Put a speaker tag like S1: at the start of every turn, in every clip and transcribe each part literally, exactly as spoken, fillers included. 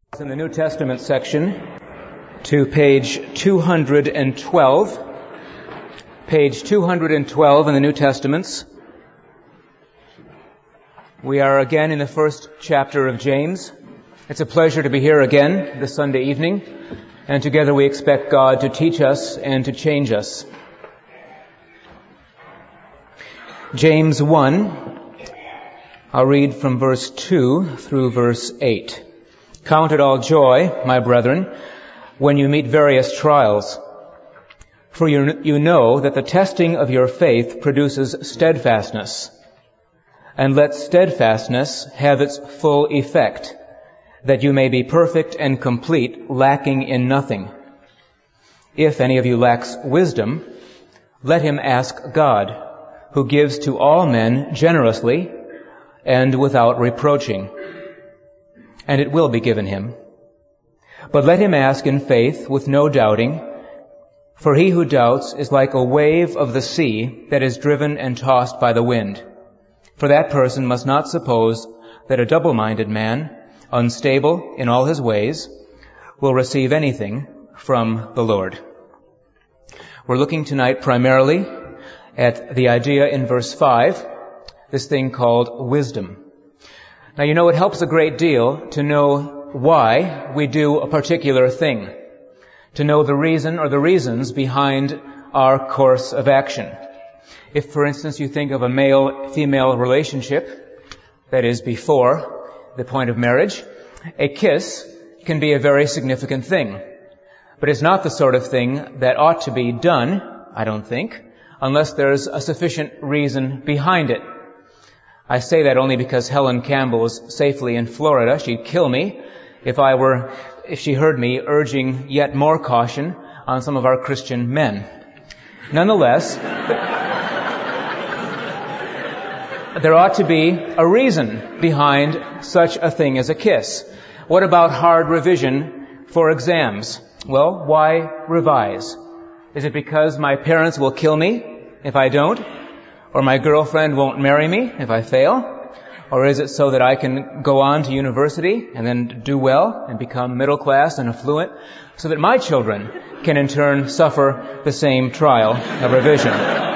S1: In the New Testament section to page two hundred twelve. Page two hundred twelve in the New Testaments. We are again in the first chapter of James. It's a pleasure to be here again this Sunday evening, and together we expect God to teach us and to change us. James one, I'll read from verse two through verse eight. Count it all joy, my brethren, when you meet various trials. For you, you know that the testing of your faith produces steadfastness. And let steadfastness have its full effect, that you may be perfect and complete, lacking in nothing. If any of you lacks wisdom, let him ask God, who gives to all men generously and without reproaching, and it will be given him. But let him ask in faith with no doubting, for he who doubts is like a wave of the sea that is driven and tossed by the wind. For that person must not suppose that a double-minded man, unstable in all his ways, will receive anything from the Lord. We're looking tonight primarily at the idea in verse five, this thing called wisdom. Now, you know, it helps a great deal to know why we do a particular thing, to know the reason or the reasons behind our course of action. If, for instance, you think of a male-female relationship, that is before the point of marriage, a kiss can be a very significant thing. But it's not the sort of thing that ought to be done, I don't think, unless there's a sufficient reason behind it. I say that only because Helen Campbell is safely in Florida. She'd kill me if I were, if she heard me urging yet more caution on some of our Christian men. Nonetheless, there ought to be a reason behind such a thing as a kiss. What about hard revision for exams? Well, why revise? Is it because my parents will kill me if I don't? Or my girlfriend won't marry me if I fail? Or is it so that I can go on to university and then do well and become middle class and affluent so that my children can in turn suffer the same trial of revision?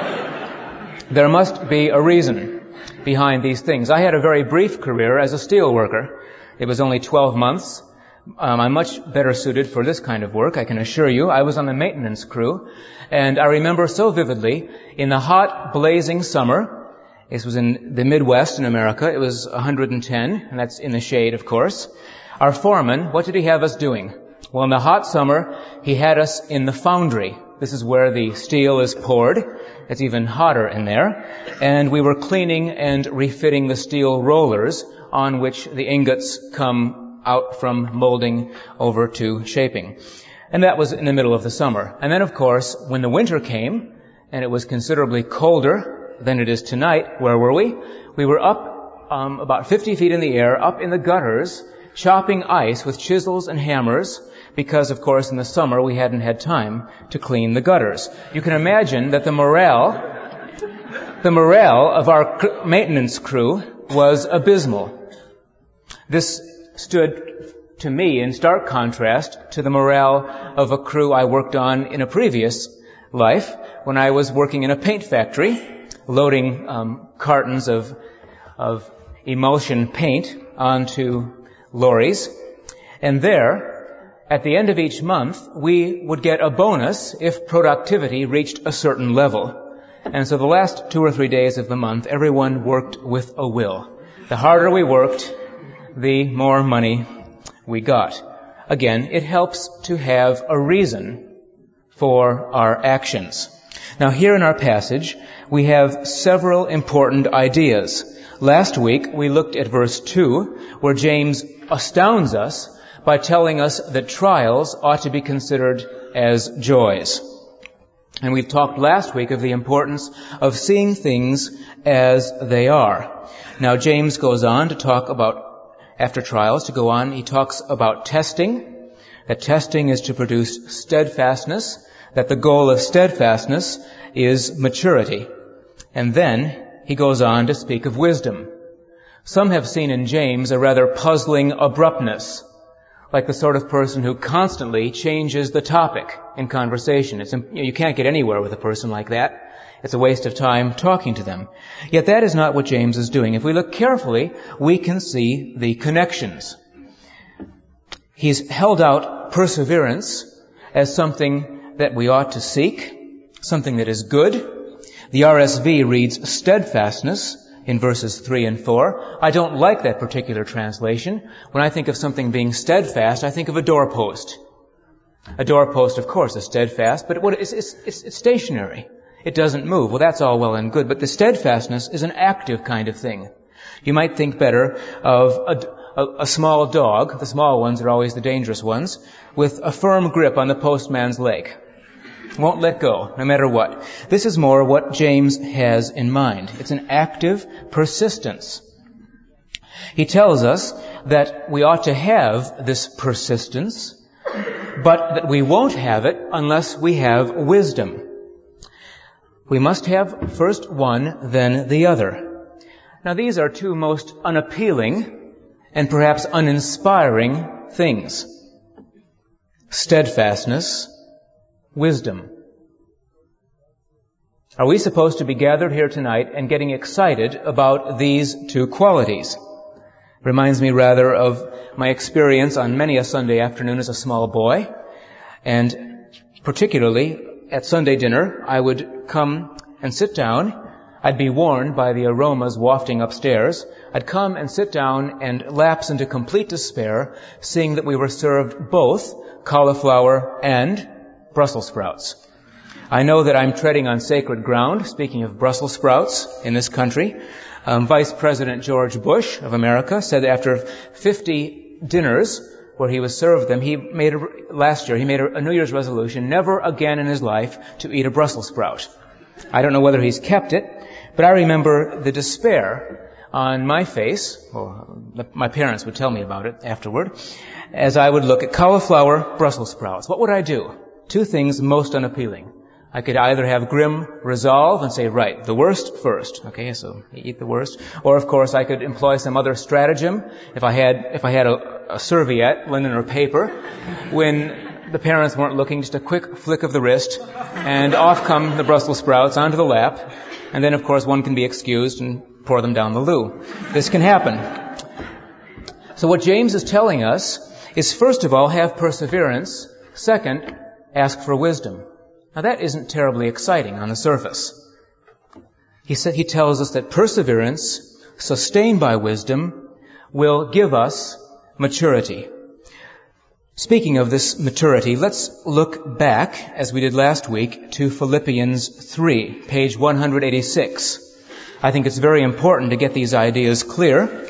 S1: There must be a reason behind these things. I had a very brief career as a steel worker. It was only twelve months. Um, I'm much better suited for this kind of work, I can assure you. I was on the maintenance crew, and I remember so vividly, in the hot, blazing summer, this was in the Midwest in America, it was one hundred ten, and that's in the shade, of course. Our foreman, what did he have us doing? Well, in the hot summer, he had us in the foundry. This is where the steel is poured. It's even hotter in there. And we were cleaning and refitting the steel rollers on which the ingots come out from molding over to shaping. And that was in the middle of the summer. And then, of course, when the winter came, and it was considerably colder than it is tonight, where were we? We were up um, about fifty feet in the air, up in the gutters, chopping ice with chisels and hammers, because, of course, in the summer we hadn't had time to clean the gutters. You can imagine that the morale, the morale of our cr- maintenance crew was abysmal. This stood to me in stark contrast to the morale of a crew I worked on in a previous life when I was working in a paint factory, loading um, cartons of of emulsion paint onto lorries. And there, at the end of each month, we would get a bonus if productivity reached a certain level. And so the last two or three days of the month, everyone worked with a will. The harder we worked, the more money we got. Again, it helps to have a reason for our actions. Now, here in our passage, we have several important ideas. Last week, we looked at verse two, where James astounds us by telling us that trials ought to be considered as joys. And we've talked last week of the importance of seeing things as they are. Now, James goes on to talk about After trials, to go on, he talks about testing, that testing is to produce steadfastness, that the goal of steadfastness is maturity. And then he goes on to speak of wisdom. Some have seen in James a rather puzzling abruptness, like the sort of person who constantly changes the topic in conversation. It's, you can't get anywhere with a person like that. It's a waste of time talking to them. Yet that is not what James is doing. If we look carefully, we can see the connections. He's held out perseverance as something that we ought to seek, something that is good. The R S V reads steadfastness in verses three and four. I don't like that particular translation. When I think of something being steadfast, I think of a doorpost. A doorpost, of course, is steadfast, but what, it's, it's, it's, it's stationary. It doesn't move. Well, that's all well and good, but the steadfastness is an active kind of thing. You might think better of a, a, a small dog, the small ones are always the dangerous ones, with a firm grip on the postman's leg. Won't let go, no matter what. This is more what James has in mind. It's an active persistence. He tells us that we ought to have this persistence, but that we won't have it unless we have wisdom. We must have first one, then the other. Now these are two most unappealing and perhaps uninspiring things. Steadfastness, wisdom. Are we supposed to be gathered here tonight and getting excited about these two qualities? Reminds me rather of my experience on many a Sunday afternoon as a small boy, and particularly at Sunday dinner, I would come and sit down. I'd be warned by the aromas wafting upstairs. I'd come and sit down and lapse into complete despair, seeing that we were served both cauliflower and Brussels sprouts. I know that I'm treading on sacred ground, speaking of Brussels sprouts in this country. Um, Vice President George Bush of America said that after fifty dinners where he was served them, he made a, last year, he made a, a New Year's resolution, never again in his life to eat a Brussels sprout. I don't know whether he's kept it, but I remember the despair on my face, well, my parents would tell me about it afterward, as I would look at cauliflower Brussels sprouts. What would I do? Two things most unappealing. I could either have grim resolve and say, right, the worst first. Okay, so eat the worst. Or, of course, I could employ some other stratagem. If I had, if I had a, a serviette, linen or paper, when the parents weren't looking, just a quick flick of the wrist, and off come the Brussels sprouts onto the lap. And then, of course, one can be excused and pour them down the loo. This can happen. So what James is telling us is, first of all, have perseverance. Second, ask for wisdom. Now that isn't terribly exciting on the surface. He said, he tells us that perseverance, sustained by wisdom, will give us maturity. Speaking of this maturity, let's look back, as we did last week, to Philippians three, page one eighty-six. I think it's very important to get these ideas clear.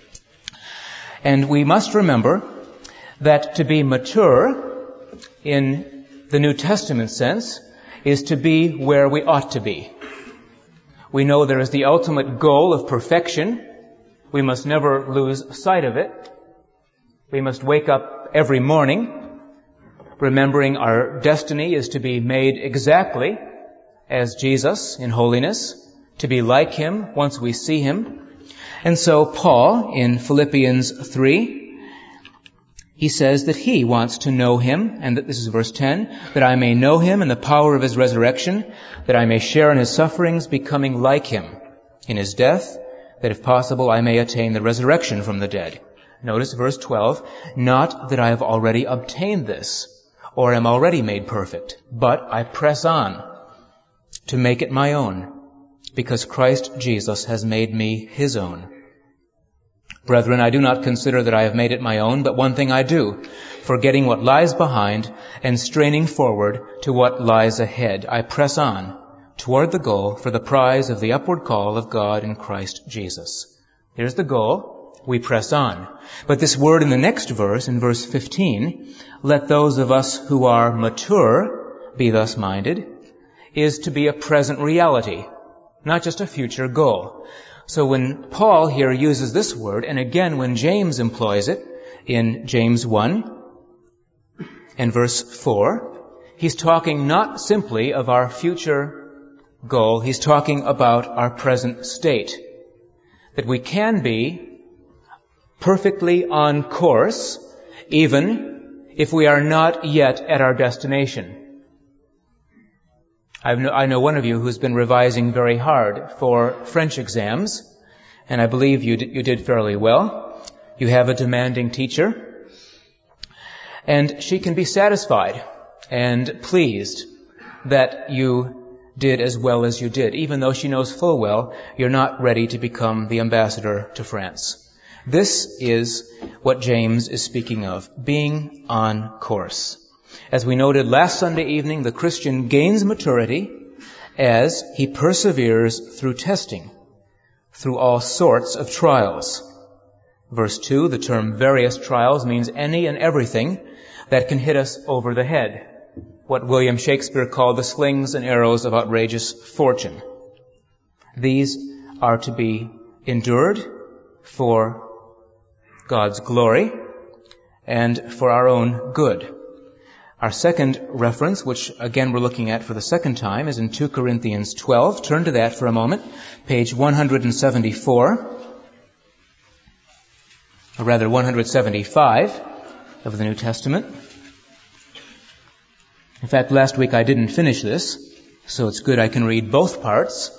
S1: And we must remember that to be mature in the New Testament sense is to be where we ought to be. We know there is the ultimate goal of perfection. We must never lose sight of it. We must wake up every morning remembering our destiny is to be made exactly as Jesus in holiness, to be like Him once we see Him. And so Paul in Philippians three, he says that he wants to know Him, and that this is verse ten, that I may know Him and the power of His resurrection, that I may share in His sufferings, becoming like Him in His death, that if possible I may attain the resurrection from the dead. Notice verse twelve, not that I have already obtained this, or am already made perfect, but I press on to make it my own, because Christ Jesus has made me His own. Brethren, I do not consider that I have made it my own, but one thing I do, forgetting what lies behind and straining forward to what lies ahead. I press on toward the goal for the prize of the upward call of God in Christ Jesus. Here's the goal. We press on. But this word in the next verse, in verse fifteen, let those of us who are mature be thus minded, is to be a present reality, not just a future goal. So when Paul here uses this word, and again when James employs it in James one and verse four, he's talking not simply of our future goal, he's talking about our present state. That we can be perfectly on course even if we are not yet at our destination. I've no, I know one of you who's been revising very hard for French exams, and I believe you, d- you did fairly well. You have a demanding teacher, and she can be satisfied and pleased that you did as well as you did, even though she knows full well you're not ready to become the ambassador to France. This is what James is speaking of, being on course. As we noted last Sunday evening, the Christian gains maturity as he perseveres through testing, through all sorts of trials. Verse two, the term various trials means any and everything that can hit us over the head, what William Shakespeare called the slings and arrows of outrageous fortune. These are to be endured for God's glory and for our own good. Our second reference, which again we're looking at for the second time, is in two Corinthians twelve. Turn to that for a moment, page one seventy-four, or rather one seventy-five of the New Testament. In fact, last week I didn't finish this, so it's good I can read both parts.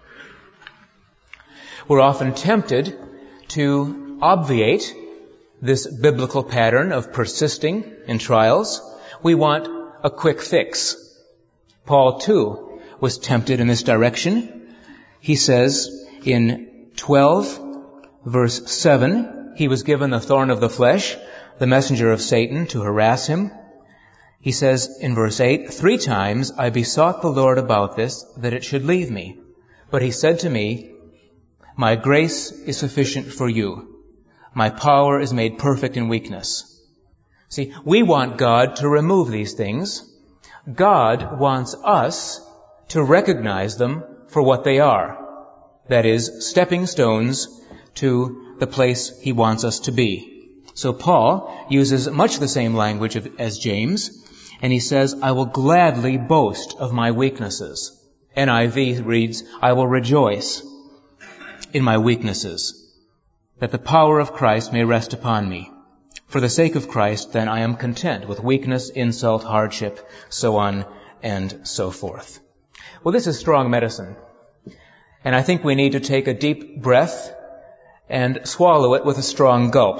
S1: We're often tempted to obviate this biblical pattern of persisting in trials. We want a quick fix. Paul, too, was tempted in this direction. He says in twelve, verse seven, he was given the thorn of the flesh, the messenger of Satan, to harass him. He says in verse eight, three times I besought the Lord about this, that it should leave me. But he said to me, my grace is sufficient for you. My power is made perfect in weakness. See, we want God to remove these things. God wants us to recognize them for what they are. That is, stepping stones to the place He wants us to be. So Paul uses much the same language as James, and he says, I will gladly boast of my weaknesses. N I V reads, I will rejoice in my weaknesses, that the power of Christ may rest upon me. For the sake of Christ, then, I am content with weakness, insult, hardship, so on and so forth. Well, this is strong medicine. And I think we need to take a deep breath and swallow it with a strong gulp.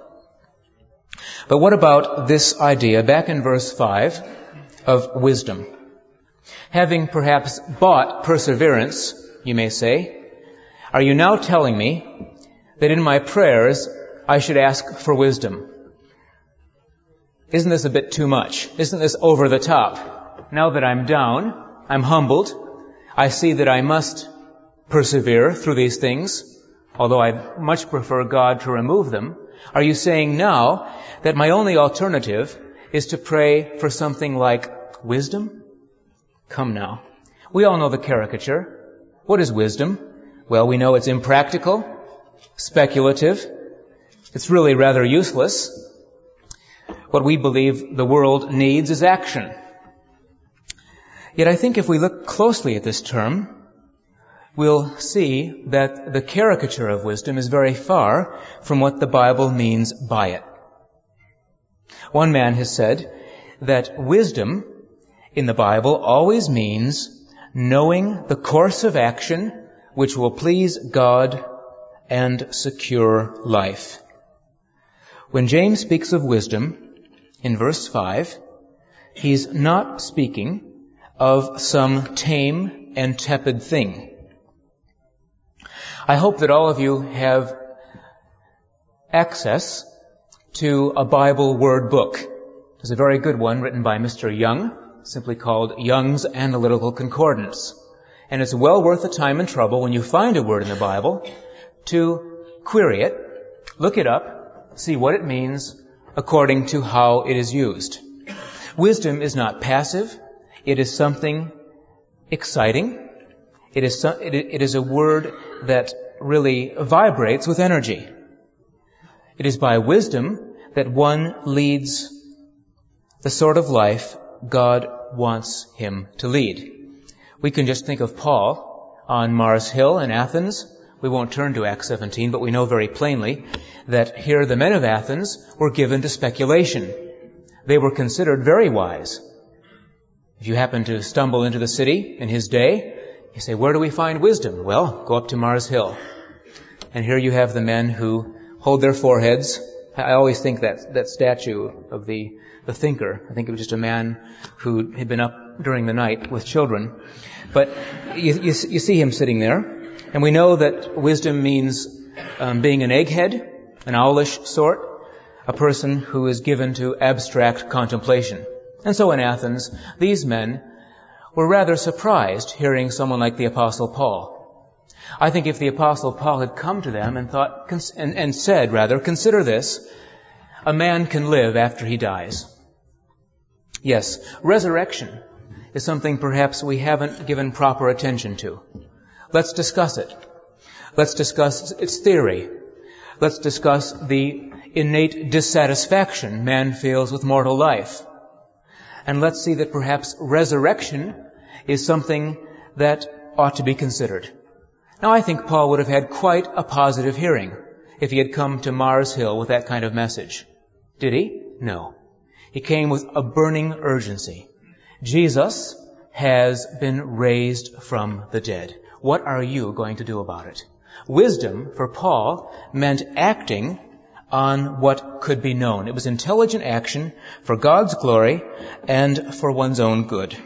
S1: But what about this idea, back in verse five, of wisdom? Having perhaps bought perseverance, you may say, are you now telling me that in my prayers I should ask for wisdom? Isn't this a bit too much? Isn't this over the top? Now that I'm down, I'm humbled, I see that I must persevere through these things, although I much prefer God to remove them. Are you saying now that my only alternative is to pray for something like wisdom? Come now. We all know the caricature. What is wisdom? Well, we know it's impractical, speculative. It's really rather useless. What we believe the world needs is action. Yet I think if we look closely at this term, we'll see that the caricature of wisdom is very far from what the Bible means by it. One man has said that wisdom in the Bible always means knowing the course of action which will please God and secure life. When James speaks of wisdom in verse five, he's not speaking of some tame and tepid thing. I hope that all of you have access to a Bible word book. There's a very good one written by Mister Young, simply called Young's Analytical Concordance. And it's well worth the time and trouble when you find a word in the Bible to query it, look it up, see what it means according to how it is used. Wisdom is not passive. It is something exciting. It is, so, it, it is a word that really vibrates with energy. It is by wisdom that one leads the sort of life God wants him to lead. We can just think of Paul on Mars Hill in Athens We won't turn to Acts seventeen, but we know very plainly that here the men of Athens were given to speculation. They were considered very wise. If you happen to stumble into the city in his day, you say, where do we find wisdom? Well, go up to Mars Hill. And here you have the men who hold their foreheads. I always think that that statue of the, the thinker, I think it was just a man who had been up during the night with children. But you, you, you see him sitting there. And we know that wisdom means um, being an egghead, an owlish sort, a person who is given to abstract contemplation. And so in Athens, these men were rather surprised hearing someone like the Apostle Paul. I think if the Apostle Paul had come to them and thought, and, and said, rather, consider this, a man can live after he dies. Yes, resurrection is something perhaps we haven't given proper attention to. Let's discuss it. Let's discuss its theory. Let's discuss the innate dissatisfaction man feels with mortal life. And let's see that perhaps resurrection is something that ought to be considered. Now, I think Paul would have had quite a positive hearing if he had come to Mars Hill with that kind of message. Did he? No. He came with a burning urgency. Jesus has been raised from the dead. What are you going to do about it? Wisdom, for Paul, meant acting on what could be known. It was intelligent action for God's glory and for one's own good.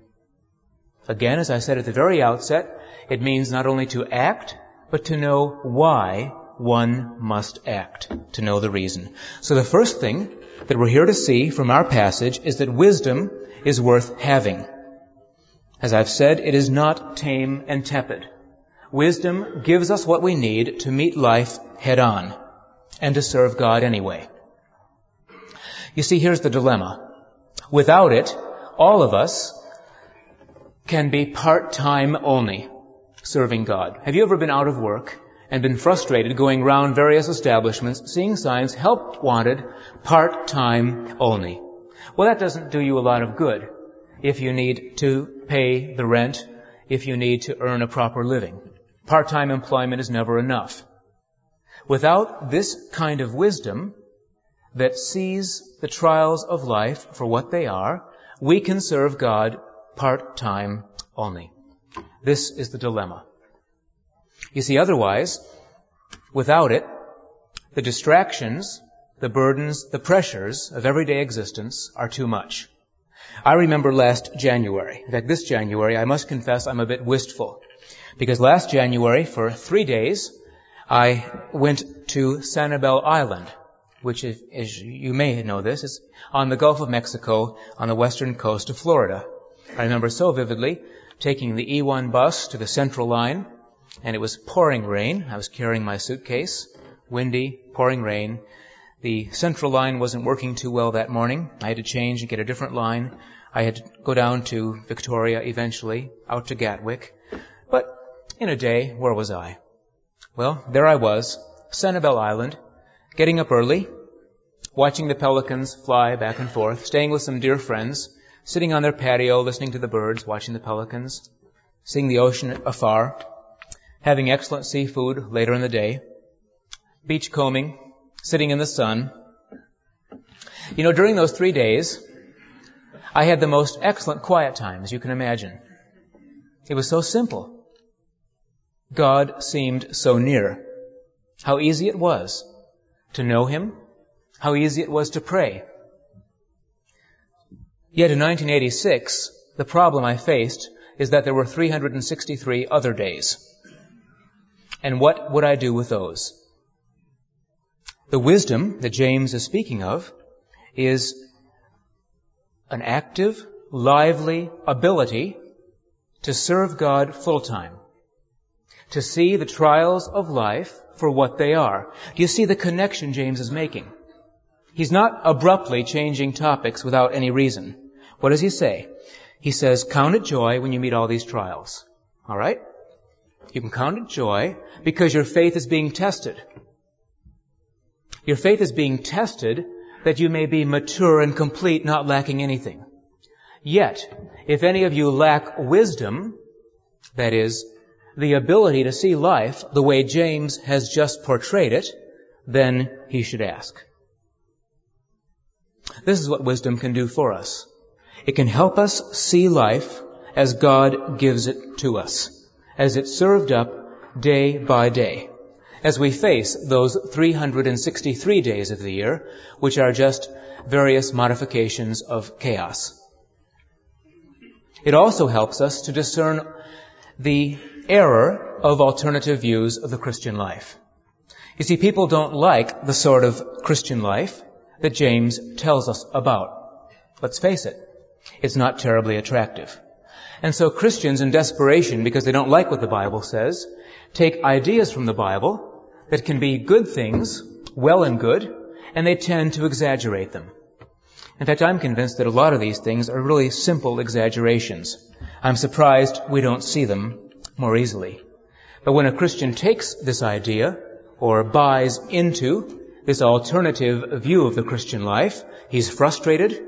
S1: Again, as I said at the very outset, it means not only to act, but to know why one must act, to know the reason. So the first thing that we're here to see from our passage is that wisdom is worth having. As I've said, it is not tame and tepid. Wisdom gives us what we need to meet life head on and to serve God anyway. You see, here's the dilemma. Without it, all of us can be part-time only serving God. Have you ever been out of work and been frustrated going around various establishments, seeing signs, help wanted, part-time only? Well, that doesn't do you a lot of good if you need to pay the rent, if you need to earn a proper living. Part-time employment is never enough. Without this kind of wisdom that sees the trials of life for what they are, we can serve God part-time only. This is the dilemma. You see, otherwise, without it, the distractions, the burdens, the pressures of everyday existence are too much. I remember last January, in fact this January, I must confess I'm a bit wistful, because last January, for three days, I went to Sanibel Island, which is, is, you may know this, is on the Gulf of Mexico on the western coast of Florida. I remember so vividly taking the E one bus to the Central Line, and it was pouring rain. I was carrying my suitcase, windy, pouring rain. The Central Line wasn't working too well that morning. I had to change and get a different line. I had to go down to Victoria eventually, out to Gatwick. But in a day, where was I? Well, there I was, Sanibel Island, getting up early, watching the pelicans fly back and forth, staying with some dear friends, sitting on their patio, listening to the birds, watching the pelicans, seeing the ocean afar, having excellent seafood later in the day, beach combing, sitting in the sun. You know, during those three days, I had the most excellent quiet time, as you can imagine. It was so simple. God seemed so near. How easy it was to know Him. How easy it was to pray. Yet in nineteen eighty-six, the problem I faced is that there were three hundred sixty-three other days. And what would I do with those? The wisdom that James is speaking of is an active, lively ability to serve God full-time, to see the trials of life for what they are. Do you see the connection James is making? He's not abruptly changing topics without any reason. What does he say? He says, count it joy when you meet all these trials. All right? You can count it joy because your faith is being tested. Your faith is being tested that you may be mature and complete, not lacking anything. Yet, if any of you lack wisdom, that is, the ability to see life the way James has just portrayed it, then he should ask. This is what wisdom can do for us. It can help us see life as God gives it to us, as it's served up day by day, as we face those three hundred sixty-three days of the year, which are just various modifications of chaos. It also helps us to discern the error of alternative views of the Christian life. You see, people don't like the sort of Christian life that James tells us about. Let's face it, it's not terribly attractive. And so Christians in desperation, because they don't like what the Bible says, take ideas from the Bible that can be good things, well and good, and they tend to exaggerate them. In fact, I'm convinced that a lot of these things are really simple exaggerations. I'm surprised we don't see them more easily. But when a Christian takes this idea or buys into this alternative view of the Christian life, he's frustrated.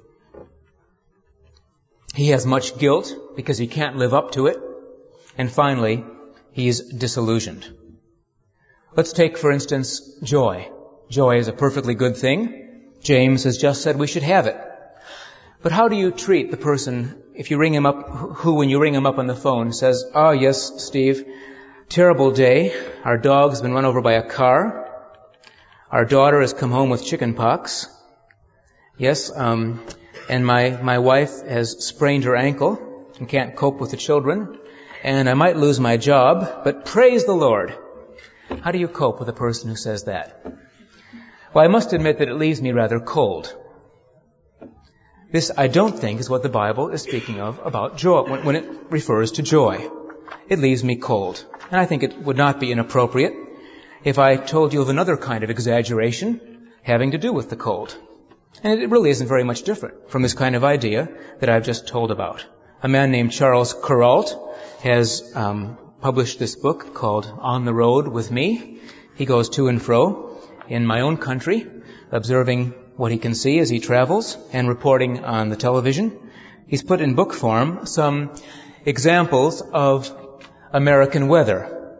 S1: He has much guilt because he can't live up to it. And finally, he's disillusioned. Let's take, for instance, joy. Joy is a perfectly good thing. James has just said we should have it. But how do you treat the person if you ring him up, who when you ring him up on the phone says, "Oh yes, Steve, terrible day. Our dog's been run over by a car. Our daughter has come home with chicken pox. Yes, um, and my, my wife has sprained her ankle and can't cope with the children. And I might lose my job, but praise the Lord." How do you cope with a person who says that? Well, I must admit that it leaves me rather cold. This, I don't think, is what the Bible is speaking of about joy, when, when it refers to joy. It leaves me cold. And I think it would not be inappropriate if I told you of another kind of exaggeration having to do with the cold. And it really isn't very much different from this kind of idea that I've just told about. A man named Charles Kuralt has um, published this book called On the Road with Me. He goes to and fro in my own country, observing what he can see as he travels and reporting on the television. He's put in book form some examples of American weather.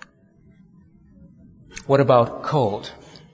S1: What about cold?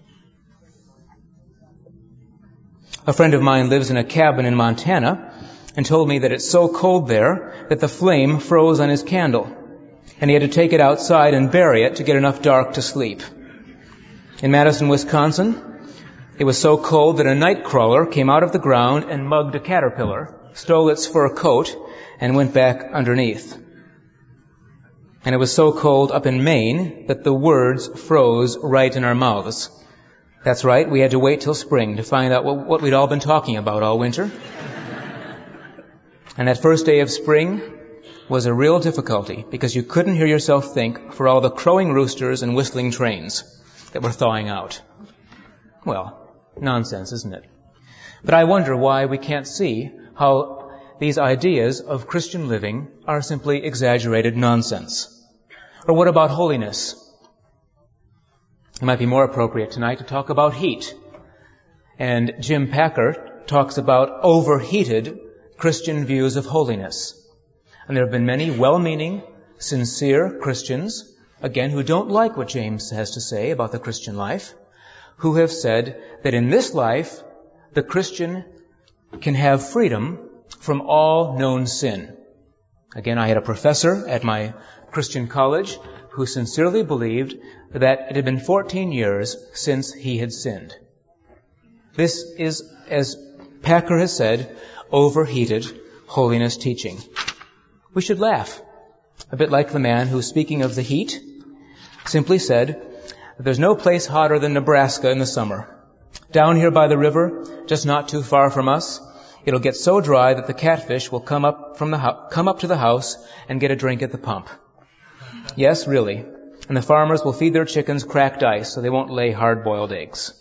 S1: A friend of mine lives in a cabin in Montana and told me that it's so cold there that the flame froze on his candle, and he had to take it outside and bury it to get enough dark to sleep. In Madison, Wisconsin, it was so cold that a night crawler came out of the ground and mugged a caterpillar, stole its fur coat, and went back underneath. And it was so cold up in Maine that the words froze right in our mouths. That's right, we had to wait till spring to find out what, what we'd all been talking about all winter. And that first day of spring was a real difficulty because you couldn't hear yourself think for all the crowing roosters and whistling trains that were thawing out. Well, nonsense, isn't it? But I wonder why we can't see how these ideas of Christian living are simply exaggerated nonsense. Or what about holiness? It might be more appropriate tonight to talk about heat. And Jim Packer talks about overheated Christian views of holiness. And there have been many well-meaning, sincere Christians, again, who don't like what James has to say about the Christian life, who have said that in this life, the Christian can have freedom from all known sin. Again, I had a professor at my Christian college who sincerely believed that it had been fourteen years since he had sinned. This is, as Packer has said, overheated holiness teaching. We should laugh, a bit like the man who, speaking of the heat, simply said that there's no place hotter than Nebraska in the summer. Down here by the river, just not too far from us, it'll get so dry that the catfish will come up from the ho- come up to the house and get a drink at the pump. Yes, really. And the farmers will feed their chickens cracked ice so they won't lay hard-boiled eggs.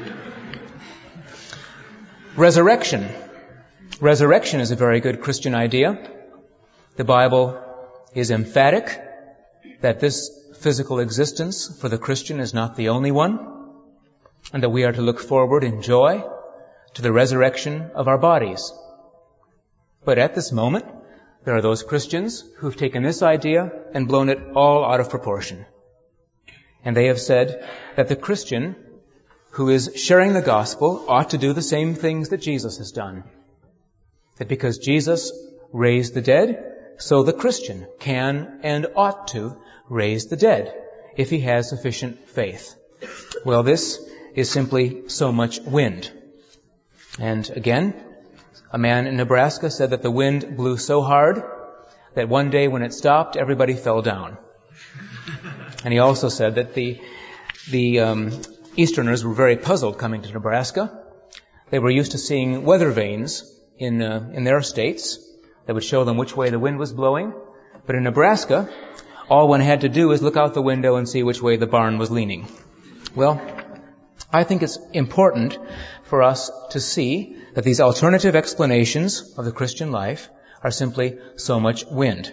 S1: Resurrection. Resurrection is a very good Christian idea. The Bible is emphatic that this physical existence for the Christian is not the only one, and that we are to look forward in joy to the resurrection of our bodies. But at this moment, there are those Christians who've taken this idea and blown it all out of proportion. And they have said that the Christian who is sharing the gospel ought to do the same things that Jesus has done. That because Jesus raised the dead, so the Christian can and ought to raise the dead if he has sufficient faith. Well, this is simply so much wind. And again, a man in Nebraska said that the wind blew so hard that one day when it stopped, everybody fell down. And he also said that the the um, Easterners were very puzzled coming to Nebraska. They were used to seeing weather vanes in uh, in their states that would show them which way the wind was blowing. But in Nebraska, all one had to do is look out the window and see which way the barn was leaning. Well, I think it's important for us to see that these alternative explanations of the Christian life are simply so much wind.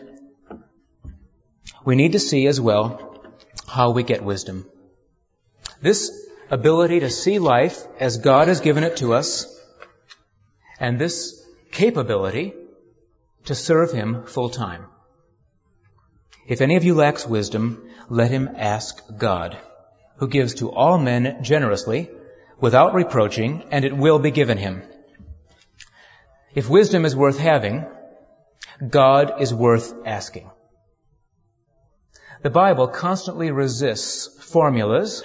S1: We need to see as well how we get wisdom. This ability to see life as God has given it to us, and this capability to serve Him full time. If any of you lacks wisdom, let him ask God, who gives to all men generously, without reproaching, and it will be given him. If wisdom is worth having, God is worth asking. The Bible constantly resists formulas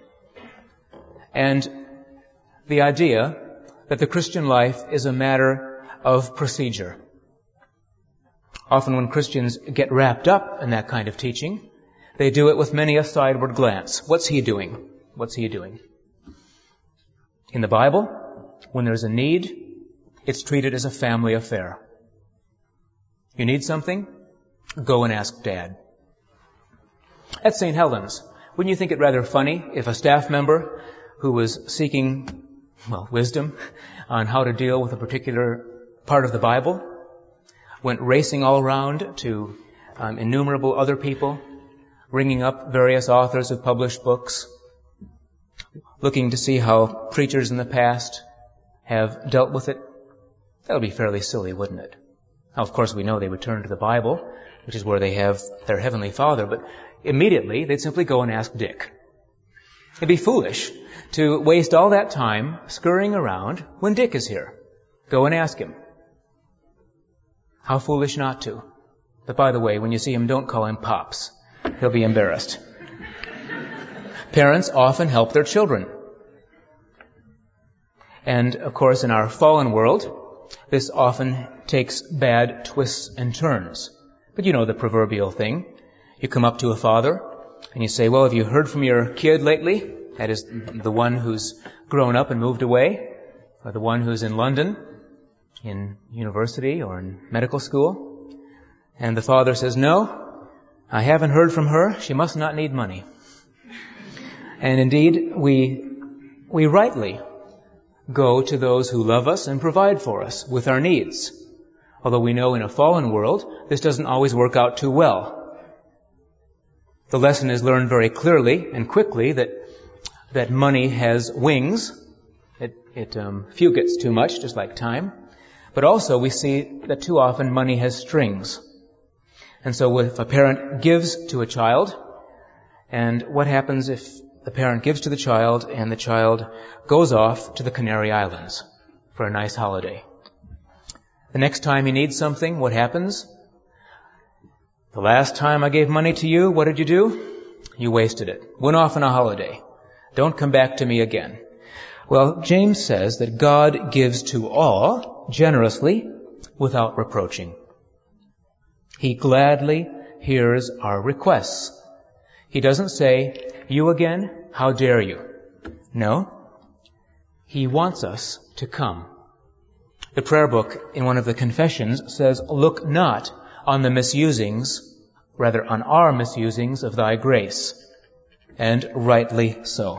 S1: and the idea that the Christian life is a matter of procedure. Often when Christians get wrapped up in that kind of teaching, they do it with many a sideward glance. What's he doing? What's he doing? In the Bible, when there's a need, it's treated as a family affair. You need something? Go and ask Dad. At Saint Helens, wouldn't you think it rather funny if a staff member who was seeking, well, wisdom on how to deal with a particular part of the Bible went racing all around to um, innumerable other people, ringing up various authors who published books, looking to see how preachers in the past have dealt with it? That would be fairly silly, wouldn't it? Now, of course, we know they would turn to the Bible, which is where they have their Heavenly Father, but immediately they'd simply go and ask Dick. It'd be foolish to waste all that time scurrying around when Dick is here. Go and ask him. How foolish not to. But by the way, when you see him, don't call him Pops. He'll be embarrassed. Parents often help their children. And, of course, in our fallen world, this often takes bad twists and turns. But you know the proverbial thing. You come up to a father and you say, well, have you heard from your kid lately? That is the one who's grown up and moved away, or the one who's in London, in university or in medical school. And the father says, no, I haven't heard from her. She must not need money. And indeed, we we rightly go to those who love us and provide for us with our needs. Although we know in a fallen world, this doesn't always work out too well. The lesson is learned very clearly and quickly that that money has wings. It, it um, fugates too much, just like time. But also we see that too often money has strings. And so if a parent gives to a child, and what happens if the parent gives to the child and the child goes off to the Canary Islands for a nice holiday? The next time he needs something, what happens? The last time I gave money to you, what did you do? You wasted it. Went off on a holiday. Don't come back to me again. Well, James says that God gives to all generously without reproaching. He gladly hears our requests. He doesn't say, you again? How dare you? No. He wants us to come. The prayer book in one of the confessions says, look not on the misusings, rather on our misusings of thy grace. And rightly so.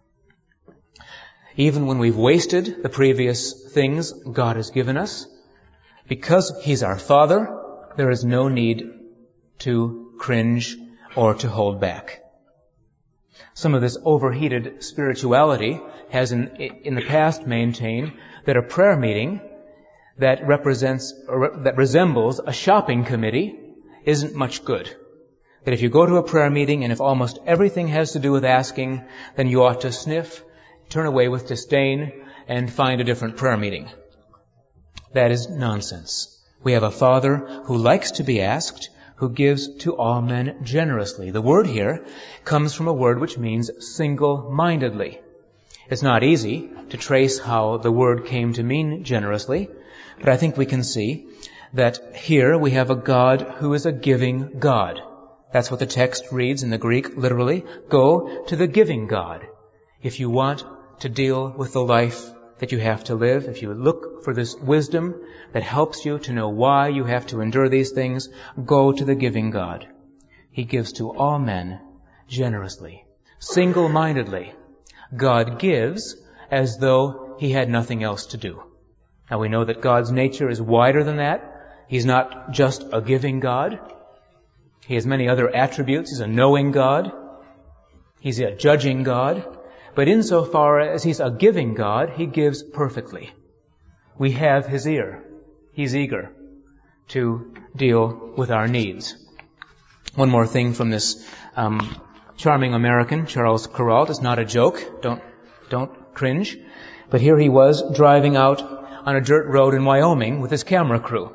S1: Even when we've wasted the previous things God has given us, because He's our Father, there is no need to cringe or to hold back. Some of this overheated spirituality has in, in the past maintained that a prayer meeting that represents, or that resembles a shopping committee isn't much good. That if you go to a prayer meeting and if almost everything has to do with asking, then you ought to sniff, turn away with disdain, and find a different prayer meeting. That is nonsense. We have a Father who likes to be asked, who gives to all men generously. The word here comes from a word which means single-mindedly. It's not easy to trace how the word came to mean generously, but I think we can see that here we have a God who is a giving God. That's what the text reads in the Greek, literally. Go to the giving God. If you want to deal with the life that you have to live, if you look for this wisdom that helps you to know why you have to endure these things, go to the giving God. He gives to all men generously, single-mindedly. God gives as though He had nothing else to do. Now we know that God's nature is wider than that. He's not just a giving God. He has many other attributes. He's a knowing God. He's a judging God. But insofar as He's a giving God, He gives perfectly. We have His ear. He's eager to deal with our needs. One more thing from this um, charming American, Charles Kuralt. It's not a joke. Don't, don't cringe. But here he was driving out on a dirt road in Wyoming with his camera crew.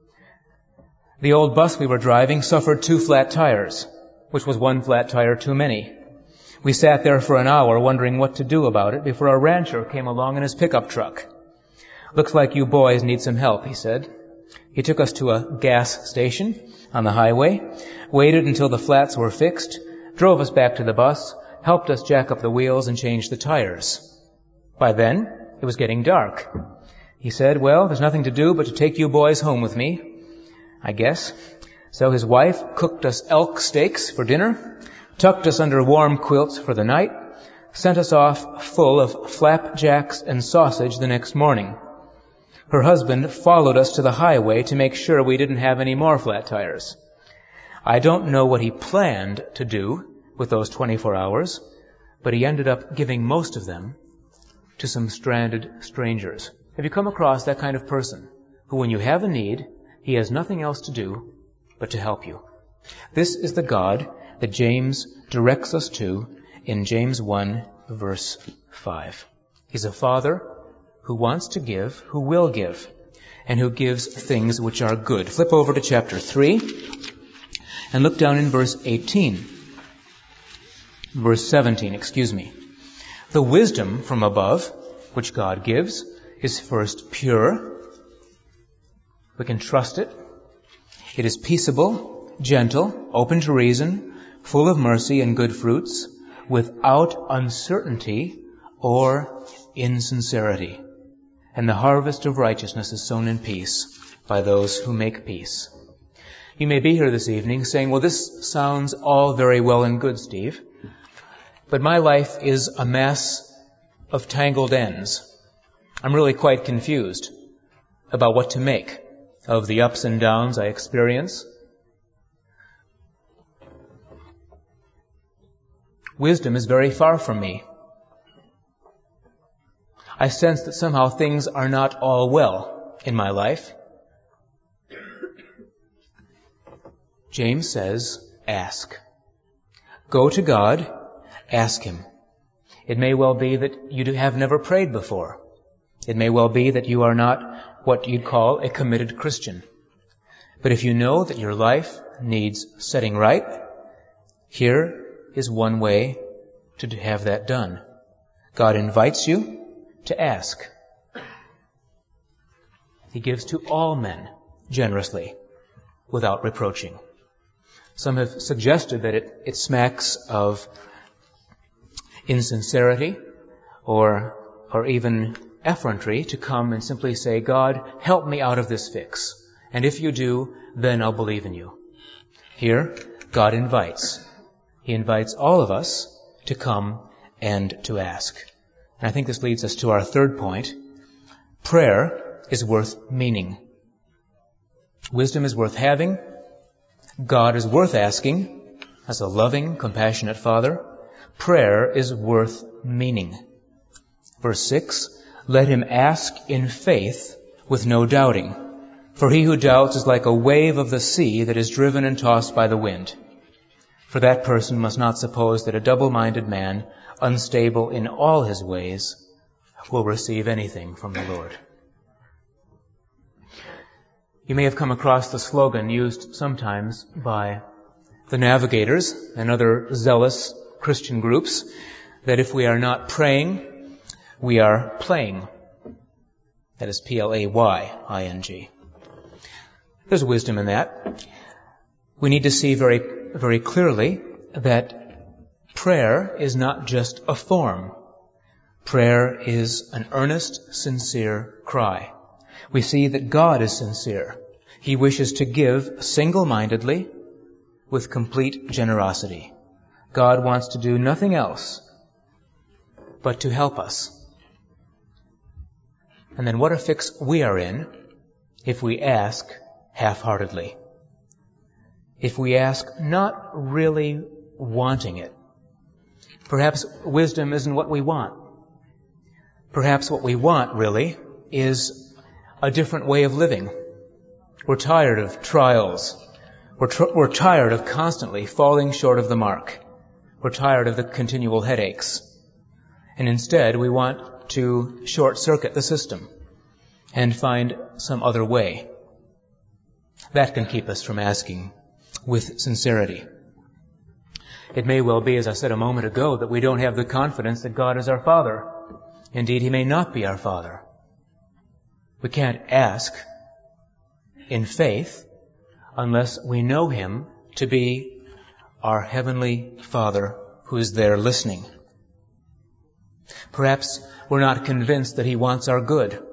S1: The old bus we were driving suffered two flat tires, which was one flat tire too many. We sat there for an hour wondering what to do about it before a rancher came along in his pickup truck. Looks like you boys need some help, he said. He took us to a gas station on the highway, waited until the flats were fixed, drove us back to the bus, helped us jack up the wheels and change the tires. By then, it was getting dark. He said, well, there's nothing to do but to take you boys home with me, I guess. So his wife cooked us elk steaks for dinner, tucked us under warm quilts for the night, sent us off full of flapjacks and sausage the next morning. Her husband followed us to the highway to make sure we didn't have any more flat tires. I don't know what he planned to do with those twenty-four hours, but he ended up giving most of them to some stranded strangers. Have you come across that kind of person who, when you have a need, he has nothing else to do but to help you? This is the God that James directs us to in James one, verse five. He's a Father who wants to give, who will give, and who gives things which are good. Flip over to chapter three and look down in verse eighteen. Verse seventeen, excuse me. The wisdom from above, which God gives, is first pure. We can trust it. It is peaceable, gentle, open to reason, full of mercy and good fruits, without uncertainty or insincerity. And the harvest of righteousness is sown in peace by those who make peace. You may be here this evening saying, well, this sounds all very well and good, Steve, but my life is a mess of tangled ends. I'm really quite confused about what to make of the ups and downs I experience. Wisdom is very far from me. I sense that somehow things are not all well in my life. James says, ask. Go to God, ask Him. It may well be that you have never prayed before. It may well be that you are not what you'd call a committed Christian. But if you know that your life needs setting right, here is one way to have that done. God invites you to ask. He gives to all men generously, without reproaching. Some have suggested that it, it smacks of insincerity or, or even effrontery to come and simply say, God, help me out of this fix. And if you do, then I'll believe in you. Here, God invites. He invites all of us to come and to ask. And I think this leads us to our third point. Prayer is worth meaning. Wisdom is worth having. God is worth asking as a loving, compassionate Father. Prayer is worth meaning. Verse six, let him ask in faith with no doubting. For he who doubts is like a wave of the sea that is driven and tossed by the wind. For that person must not suppose that a double-minded man, unstable in all his ways, will receive anything from the Lord. You may have come across the slogan used sometimes by the Navigators and other zealous Christian groups that if we are not praying, we are playing. That is P L A Y I N G. There's wisdom in that. We need to see very, very clearly that prayer is not just a form. Prayer is an earnest, sincere cry. We see that God is sincere. He wishes to give single-mindedly with complete generosity. God wants to do nothing else but to help us. And then what a fix we are in if we ask half-heartedly. If we ask not really wanting it. Perhaps wisdom isn't what we want. Perhaps what we want, really, is a different way of living. We're tired of trials. We're, tr- we're tired of constantly falling short of the mark. We're tired of the continual headaches. And instead, we want to short-circuit the system and find some other way. That can keep us from asking with sincerity. It may well be, as I said a moment ago, that we don't have the confidence that God is our Father. Indeed, He may not be our Father. We can't ask in faith unless we know Him to be our Heavenly Father who is there listening. Perhaps we're not convinced that He wants our good.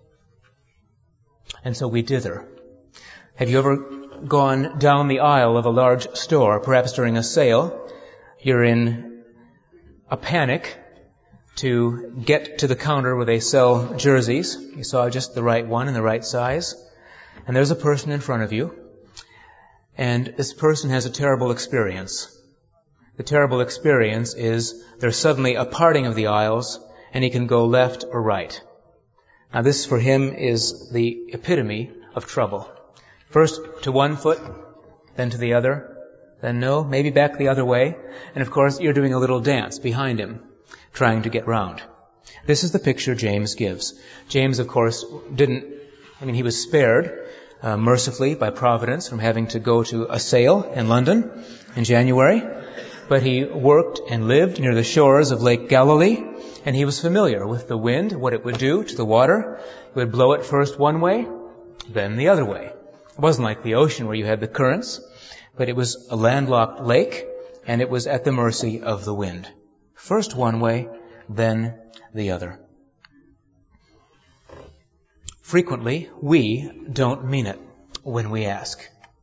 S1: And so we dither. Have you ever gone down the aisle of a large store, perhaps during a sale? You're in a panic to get to the counter where they sell jerseys. You saw just the right one in the right size. And there's a person in front of you. And this person has a terrible experience. The terrible experience is there's suddenly a parting of the aisles and he can go left or right. Now this for him is the epitome of trouble. First to one foot, then to the other, then no, maybe back the other way. And of course you're doing a little dance behind him, trying to get round. This is the picture James gives. James, of course, didn't, I mean, he was spared uh, mercifully by Providence from having to go to a sale in London in January. But he worked and lived near the shores of Lake Galilee, and he was familiar with the wind, what it would do to the water. It would blow it first one way, then the other way. It wasn't like the ocean where you had the currents, but it was a landlocked lake, and it was at the mercy of the wind. First one way, then the other. Frequently, we don't mean it when we ask.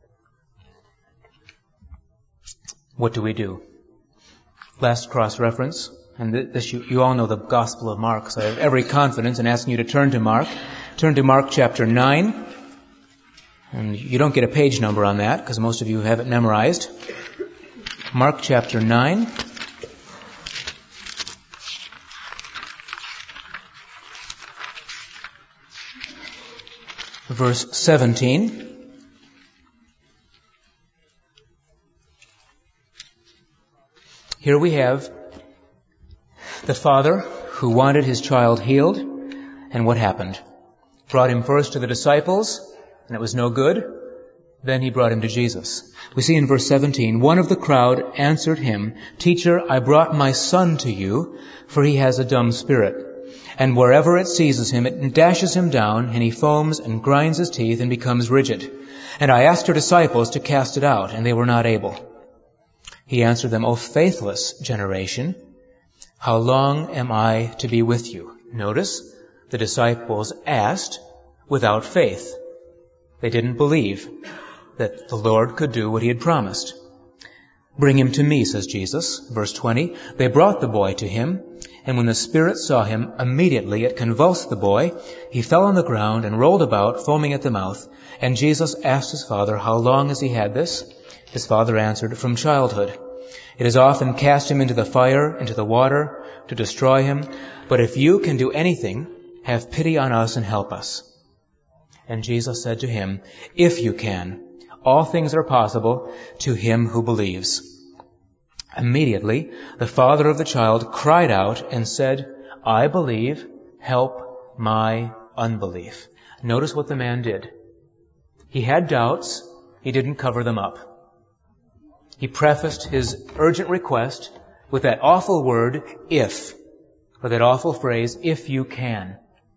S1: What do we do? Last cross-reference, and this you, you all know the Gospel of Mark, so I have every confidence in asking you to turn to Mark. Turn to Mark chapter nine, and you don't get a page number on that, because most of you have it memorized. Mark chapter nine. Verse seventeen. Here we have the father who wanted his child healed, and what happened? Brought him first to the disciples, and it was no good. Then he brought him to Jesus. We see in verse seventeen, one of the crowd answered him, "Teacher, I brought my son to you, for he has a dumb spirit. And wherever it seizes him, it dashes him down, and he foams and grinds his teeth and becomes rigid. And I asked your disciples to cast it out, and they were not able." He answered them, "O faithless generation, how long am I to be with you?" Notice, the disciples asked without faith. They didn't believe that the Lord could do what He had promised. "Bring him to me," says Jesus. Verse twenty, they brought the boy to him, and when the spirit saw him, immediately it convulsed the boy. He fell on the ground and rolled about, foaming at the mouth. And Jesus asked his father, "How long has he had this?" His father answered, "From childhood. It has often cast him into the fire, into the water, to destroy him. But if you can do anything, have pity on us and help us." And Jesus said to him, "If you can, all things are possible to him who believes." Immediately, the father of the child cried out and said, "I believe, help my unbelief." Notice what the man did. He had doubts. He didn't cover them up. He prefaced his urgent request with that awful word, if, or that awful phrase, "if you can."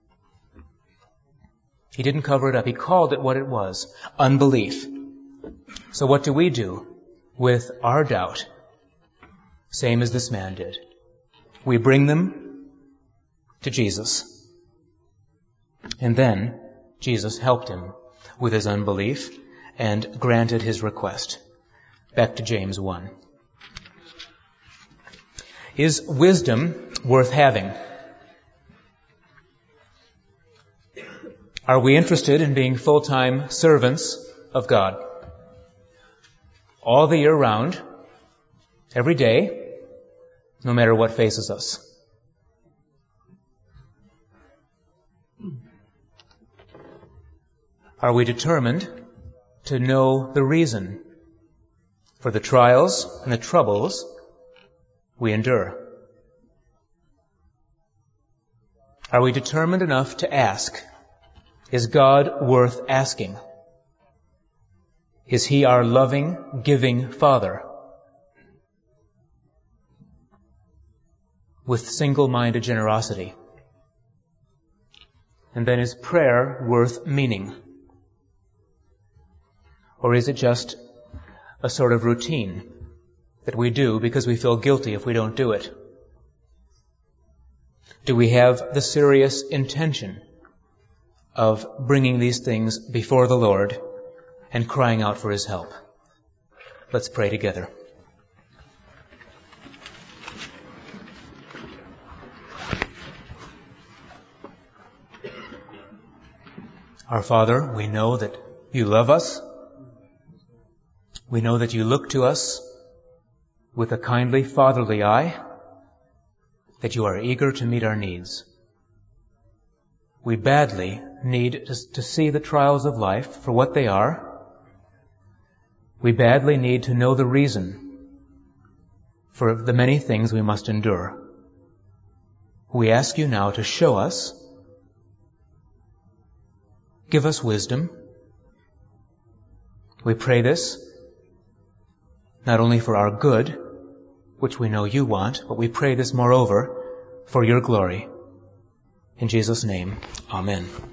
S1: He didn't cover it up. He called it what it was, unbelief. So what do we do with our doubt? Same as this man did. We bring them to Jesus. And then Jesus helped him with his unbelief and granted his request. Back to James one. Is wisdom worth having? Are we interested in being full-time servants of God? All the year round, every day, no matter what faces us. Are we determined to know the reason for the trials and the troubles we endure? Are we determined enough to ask, is God worth asking? Is He our loving, giving Father? With single-minded generosity. And then is prayer worth meaning? Or is it just a sort of routine that we do because we feel guilty if we don't do it? Do we have the serious intention of bringing these things before the Lord and crying out for His help? Let's pray together. Our Father, we know that You love us. We know that You look to us with a kindly, fatherly eye, that You are eager to meet our needs. We badly need to, to see the trials of life for what they are. We badly need to know the reason for the many things we must endure. We ask You now to show us. Give us wisdom. We pray this not only for our good, which we know You want, but we pray this moreover for Your glory. In Jesus' name, amen.